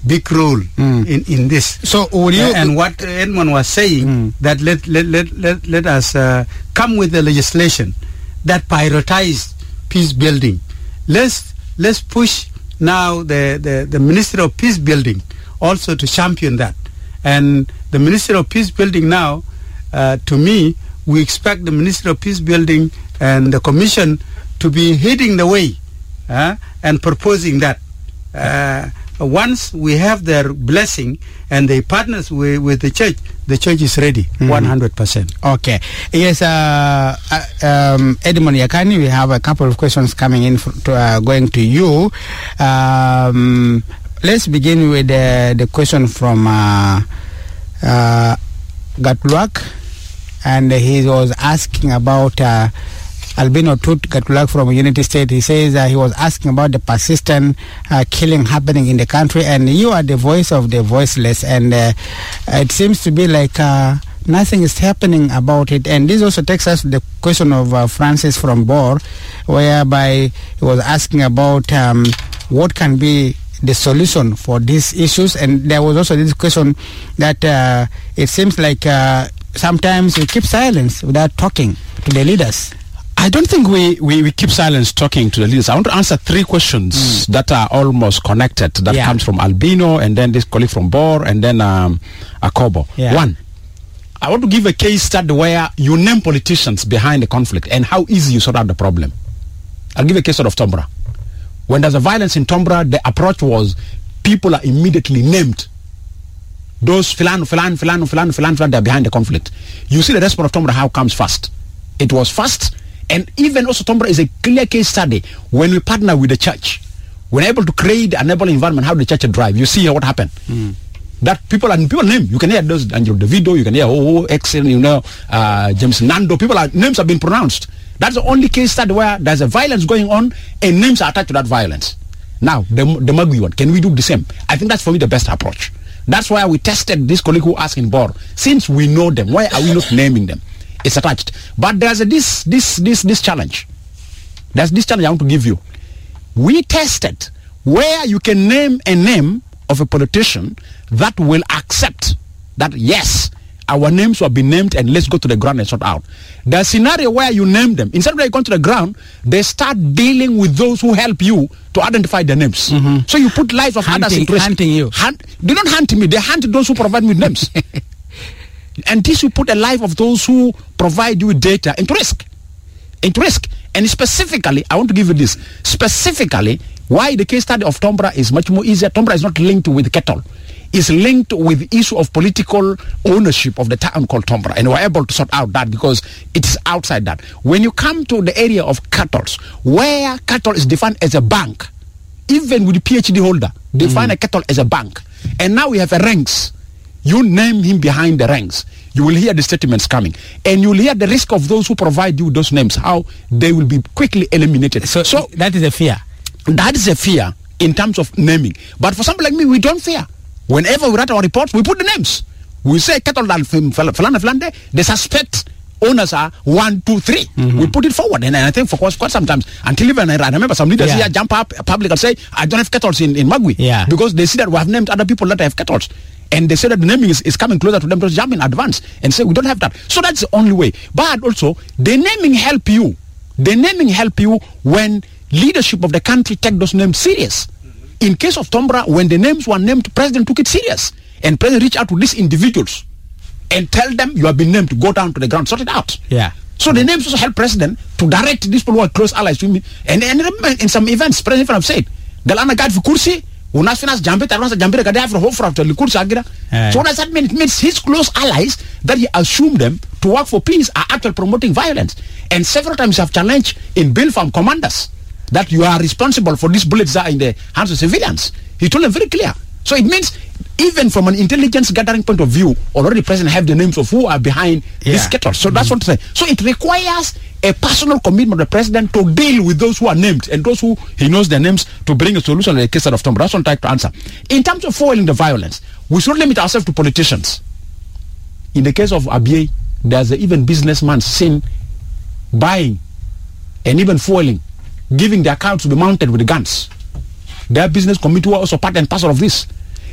S2: big role in this.
S1: So will you
S2: and what Edmond was saying, that let us come with the legislation that prioritize peace building. Let's push now the Ministry of Peace Building also to champion that. And the Ministry of Peace Building now, to me, we expect the Ministry of Peace Building and the Commission to be heading the way and proposing that. Once we have their blessing and they partners with the church is ready 100%.
S1: Okay. Yes, Edmond Yakani, we have a couple of questions coming in going to you. Let's begin with the question from Gatluak, and he was asking about Albino Tut Gatulak from Unity State. He says he was asking about the persistent killing happening in the country, and you are the voice of the voiceless, and it seems to be like nothing is happening about it. And this also takes us to the question of Francis from Bor, whereby he was asking about what can be the solution for these issues. And there was also this question that it seems like sometimes we keep silence without talking to the leaders.
S3: I don't think we keep silence talking to the leaders. I want to answer three questions that are almost connected. That comes from Albino, and then this colleague from Bor, and then Akobo.
S1: Yeah.
S3: One, I want to give a case study where you name politicians behind the conflict and how easy you sort out the problem. I'll give a case out of Tombra. When there's a violence in Tombra, the approach was people are immediately named. Those filan, they're behind the conflict. You see the response of Tombra, how comes fast. It was fast. And even also Tombra is a clear case study when we partner with the church. We're able to create an enabling environment, how the church drive. You see what happened. That people name. You can hear those Angelo Davido, you can hear Excel, James Nando. Names have been pronounced. That's the only case study where there's a violence going on and names are attached to that violence. Now, the Magui one, can we do the same? I think that's for me the best approach. That's why we tested this colleague who asked in Bor. Since we know them, why are we not naming them? It's attached. But there's this challenge. There's this challenge I want to give you. We tested where you can name a name of a politician that will accept that, yes, our names will be named and let's go to the ground and sort out. The scenario where you name them, instead of going to the ground, they start dealing with those who help you to identify the names. So you put lives of others in risk.
S1: Hunting you.
S3: They don't hunt me, they hunt those who provide me with names. And this will put the life of those who provide you with data into risk. And specifically, I want to give you this. Specifically, why the case study of Tombra is much more easier. Tombra is not linked with cattle. It's linked with the issue of political ownership of the town called Tombra. And we're able to sort out that because it's outside that. When you come to the area of cattle, where cattle is defined as a bank, even with the PhD holder, define a cattle as a bank. And now we have a ranks. You name him behind the ranks. You will hear the statements coming. And you will hear the risk of those who provide you those names, how they will be quickly eliminated.
S1: So that is a fear.
S3: That is a fear in terms of naming. But for somebody like me, we don't fear. Whenever we write our reports, we put the names. We say cattle Flande, the suspect owners are 1, 2, 3. We put it forward. And I think for quite some time, until even I remember some leaders here jump up public and say, I don't have cattle in Magui.
S1: Yeah.
S3: Because they see that we have named other people that have cattle. And they say that the naming is coming closer to them, to jump in advance and say we don't have that. So that's the only way. But also, the naming help you. The naming help you when leadership of the country take those names serious. In case of Tombra, when the names were named, President took it serious. And President reached out to these individuals and tell them you have been named to go down to the ground, sort it out.
S1: Yeah.
S3: So the names also help President to direct these people who are close allies to me. And in some events, President have said, Galana guide for Kursi, Unas Finas Jambit, Arnas Jambira Gadaf for Hof after Likursi Agira. So what does that mean? It means his close allies that he assumed them to work for peace are actually promoting violence. And several times have challenged in bill from commanders that you are responsible for these bullets that are in the hands of civilians. He told them very clear. So it means even from an intelligence gathering point of view, already the president have the names of who are behind these cattle. So that's what to say. So it requires a personal commitment of the president to deal with those who are named and those who he knows their names to bring a solution in the case of Tombra. That's what I'd like to answer. In terms of foiling the violence, we should limit ourselves to politicians. In the case of Abiy, there's even businessmen seen buying and even foiling, giving their accounts to be mounted with the guns. Their business committee were also part and parcel of this.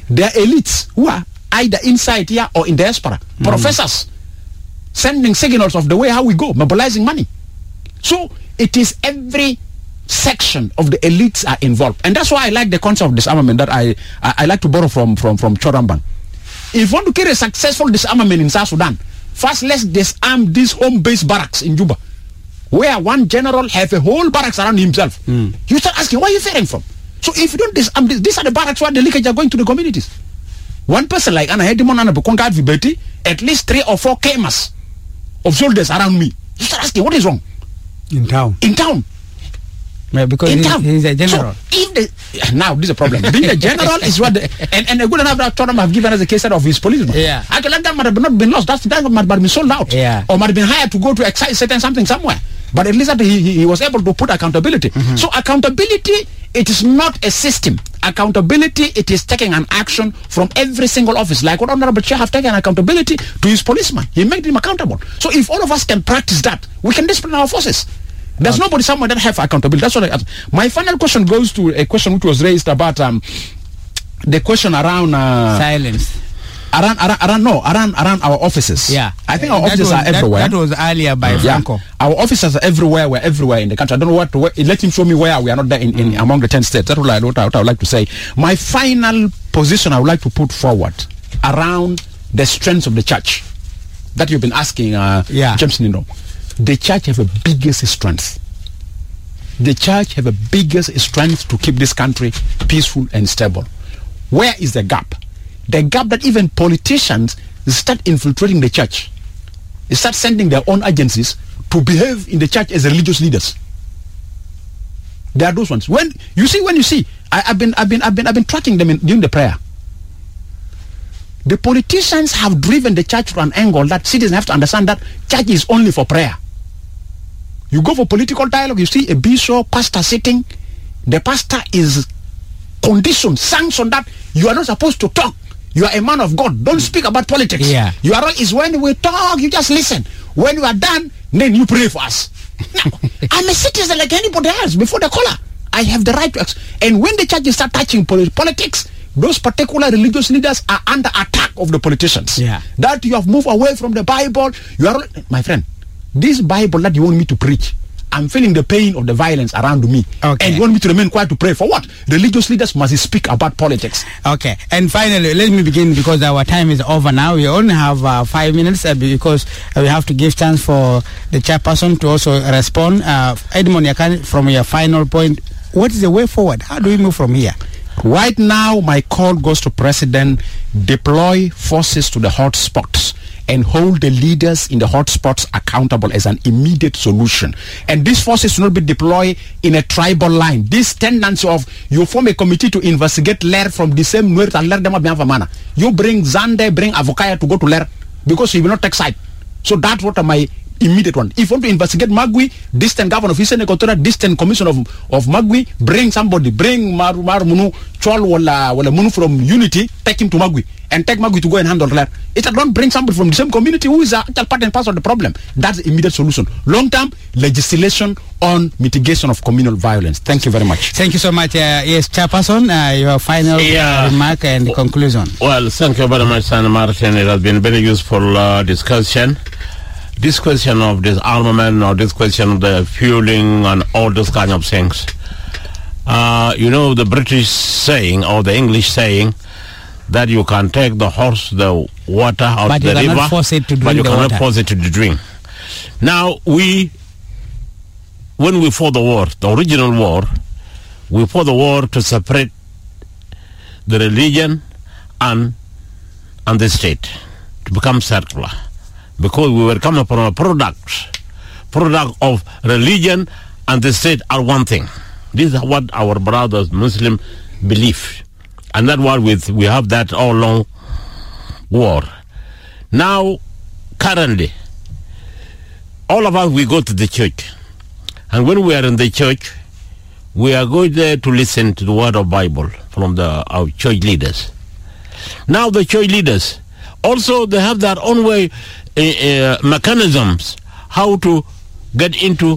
S3: There are elites who are either inside here or in diaspora. Professors sending signals of the way how we go, mobilizing money. So it is every section of the elites are involved. And that's why I like the concept of disarmament that I like to borrow from Choramban. If you want to carry a successful disarmament in South Sudan, first let's disarm these home-based barracks in Juba, where one general has a whole barracks around himself. You start asking, where are you fearing from? So if you don't disarm these are the barracks where the leakage are going to the communities. One person like Anna Hedimon and Bukonga Vibeti, at least 3 or 4 camas of soldiers around me. You start asking, what is wrong?
S2: In town.
S3: In town.
S1: Yeah, because he's a general.
S3: So now this is a problem. Being a general is what and a good enough that Toram have given us a case of his policeman.
S1: Yeah.
S3: I like that might have not been lost. That might have been sold out.
S1: Yeah.
S3: Or might have been hired to go to excise certain something somewhere. But at least that he was able to put accountability. So accountability, it is not a system. Accountability, it is taking an action from every single office. Like what Honorable Chair have taken accountability to his policeman. He made him accountable. So if all of us can practice that, we can discipline our forces. There's nobody somewhere that have accountability. That's what I ask. My final question goes to a question which was raised about the question around
S1: silence.
S3: Around our offices.
S1: Yeah,
S3: I think our offices are everywhere.
S1: That was earlier by Franco.
S3: Our offices are everywhere. We're everywhere in the country. I don't know let him show me where we are not there in among the 10 states. That's what I would like to say. My final position I would like to put forward around the strengths of the church that you've been asking, James Nino. The church have a biggest strength. The church have a biggest strength to keep this country peaceful and stable. Where is the gap? The gap that even politicians start infiltrating the church. They start sending their own agencies to behave in the church as religious leaders. There are those ones. When you see, I've been tracking them during the prayer. The politicians have driven the church to an angle that citizens have to understand that church is only for prayer. You go for political dialogue, you see a bishop, pastor sitting. The pastor is conditioned, sanctioned that you are not supposed to talk. You are a man of God. Don't speak about politics.
S1: Yeah.
S3: Your role is when we talk, you just listen. When you are done, then you pray for us. Now, I'm a citizen like anybody else before the caller. I have the right to and when the churches start touching politics, those particular religious leaders are under attack of the politicians.
S1: Yeah.
S3: That you have moved away from the Bible. You are, my friend, this Bible that you want me to preach, I'm feeling the pain of the violence around me.
S1: Okay.
S3: And you want me to remain quiet to pray for what? Religious leaders must speak about politics.
S1: Okay. And finally, let me begin because our time is over now. We only have 5 minutes because we have to give chance for the chairperson to also respond. Edmond Yakani, from your final point, what is the way forward? How do we move from here?
S3: Right now, my call goes to President, deploy forces to the hotspots and hold the leaders in the hotspots accountable as an immediate solution. And these forces will not be deployed in a tribal line. This tendency of you form a committee to investigate Ler from the same Nuer and Ler Dema Bianfamana. You bring Zande, bring Avokaya to go to Ler because he will not take side. So that's what my immediate one. If you want to investigate Magui, distant governor of Eastern Equatorial, distant commission of Magui, bring somebody, bring Mar Munu, Chol wala Munu from Unity, take him to Magui and take Magui to go and handle that. It don't bring somebody from the same community who is a part and parcel of the problem. That's the immediate solution. Long-term legislation on mitigation of communal violence. Thank you very much.
S1: Thank you so much. Yes, Chairperson, your final remark and conclusion.
S7: Well, thank you very much, San Martin. It has been a very useful discussion. This question of disarmament or this question of the fueling and all those kind of things. You know the British saying or the English saying that you can take the horse the water out of the river, but you cannot force it to drink. Now when we fought the war, the original war, we fought the war to separate the religion and the state, to become circular. Because we were coming from a product of religion and the state are one thing. This is what our brothers Muslim believe. And that's why we have that all long war. Now, currently, all of us, we go to the church. And when we are in the church, we are going there to listen to the word of Bible from our church leaders. Now the church leaders, also they have their own way, mechanisms how to get into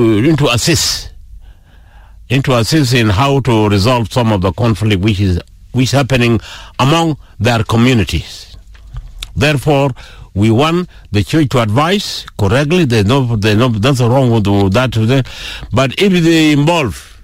S7: assist in how to resolve some of the conflict which which is happening among their communities. Therefore, we want the church to advise correctly. There's nothing wrong with that. But if they involve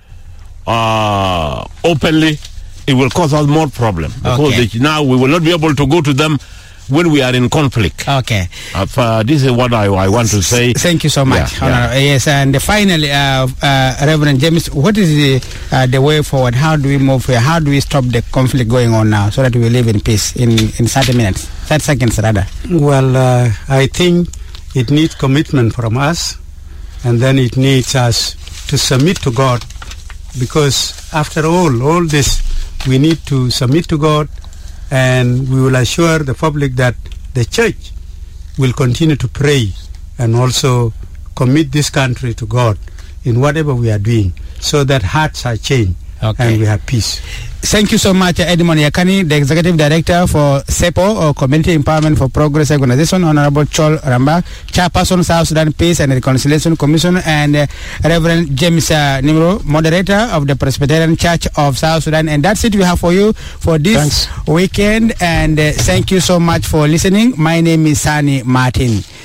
S7: openly, it will cause us more problem. Because now we will not be able to go to them when we are in conflict.
S1: Okay.
S7: This is what I want to say.
S1: Thank you so much. Yes, and finally, Reverend James, what is the way forward? How do we move here? How do we stop the conflict going on now so that we live in peace in 30 minutes? 30 seconds, rather.
S2: Well, I think it needs commitment from us, and then it needs us to submit to God, because after all this, we need to submit to God, and we will assure the public that the church will continue to pray and also commit this country to God in whatever we are doing, so that hearts are changed and we have peace.
S1: Thank you so much, Edmond Yakani, the Executive Director for SEPO, or Community Empowerment for Progress Organization, Honorable Chol Ramba, Chairperson, South Sudan Peace and Reconciliation Commission, and Reverend James Nimro, Moderator of the Presbyterian Church of South Sudan. And that's it we have for you for this weekend. And thank you so much for listening. My name is Sani Martin.